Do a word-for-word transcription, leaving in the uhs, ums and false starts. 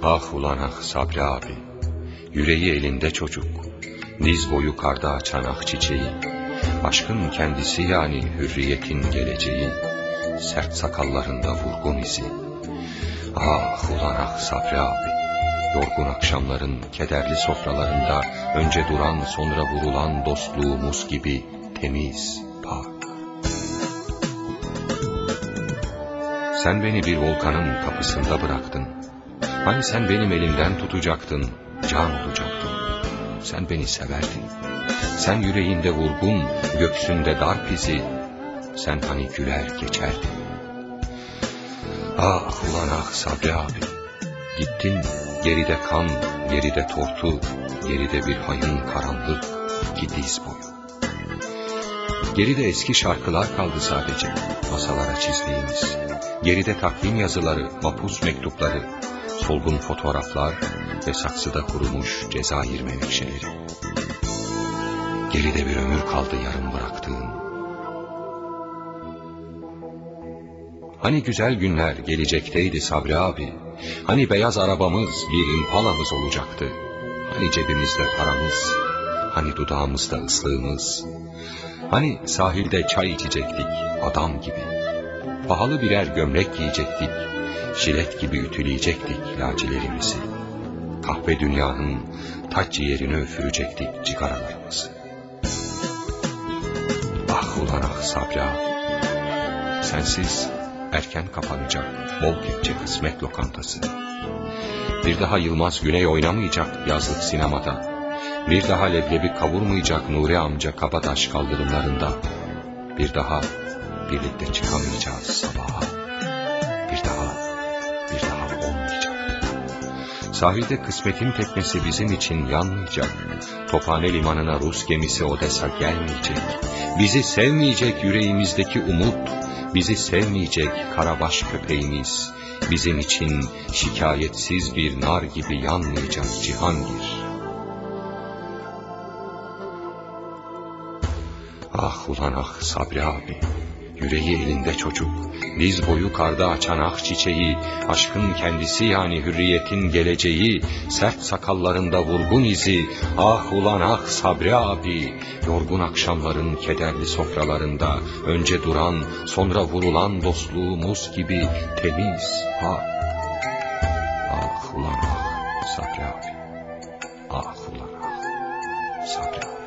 Ah ulan ah Sabri abi, yüreği elinde çocuk, diz boyu karda açan ah çiçeği, aşkın kendisi yani hürriyetin geleceği, sert sakallarında vurgun izi. Ah ulan ah Sabri abi, yorgun akşamların kederli sofralarında önce duran sonra vurulan dostluğumuz gibi temiz, pak. Sen beni bir volkanın kapısında bıraktın. Hani sen benim elimden tutacaktın, can olacaktın. Sen beni severdin. Sen yüreğinde vurgun, göksünde darp izi. Sen hani güler geçerdin. Ah ulan ah Sabri abi, gittin, geride kan, geride tortu, geride bir hayın karanlık, ki diz boyu. Geride eski şarkılar kaldı sadece, masalara çizdiğimiz. Geride takvim yazıları, mapus mektupları, solgun fotoğraflar ve saksıda kurumuş Cezayir menekşeleri. Geride bir ömür kaldı yarım bıraktığın. Hani güzel günler gelecekteydi Sabri abi, hani beyaz arabamız bir impalamız olacaktı, hani cebimizde paramız, hani dudağımızda ıslığımız, hani sahilde çay içecektik adam gibi, pahalı birer gömlek giyecektik, jilet gibi ütüleyecektik lacilerimizi, kahve dünyanın taç ciğerini üfürecektik cigaralarımızı. Ah ulan ah Sabri abi, sensiz erken kapanacak bol kepçe kısmet lokantası. Bir daha Yılmaz Güney oynamayacak yazlık sinemada. Bir daha leblebi kavurmayacak Nuri amca Kabataş kaldırımlarında. Bir daha birlikte çıkamayacağız sabaha. Bir daha, bir daha olmayacak. Sahilde kısmetin teknesi bizim için yanmayacak. Tophane limanına Rus gemisi Odessa gelmeyecek. Bizi sevmeyecek yüreğimizdeki umut, bizi sevmeyecek karabaş köpeğimiz, bizim için şikayetsiz bir nar gibi yanmayacak Cihangir. Ah ulan ah Sabri abi, yüreği elinde çocuk, diz boyu karda açan ah çiçeği, aşkın kendisi yani hürriyetin geleceği, sert sakallarında vurgun izi. Ah ulan ah Sabri abi, yorgun akşamların kederli sofralarında önce duran sonra vurulan dostluğumuz gibi temiz, pak. Ah ulan ah Sabri abi, ah ulan ah Sabri abi.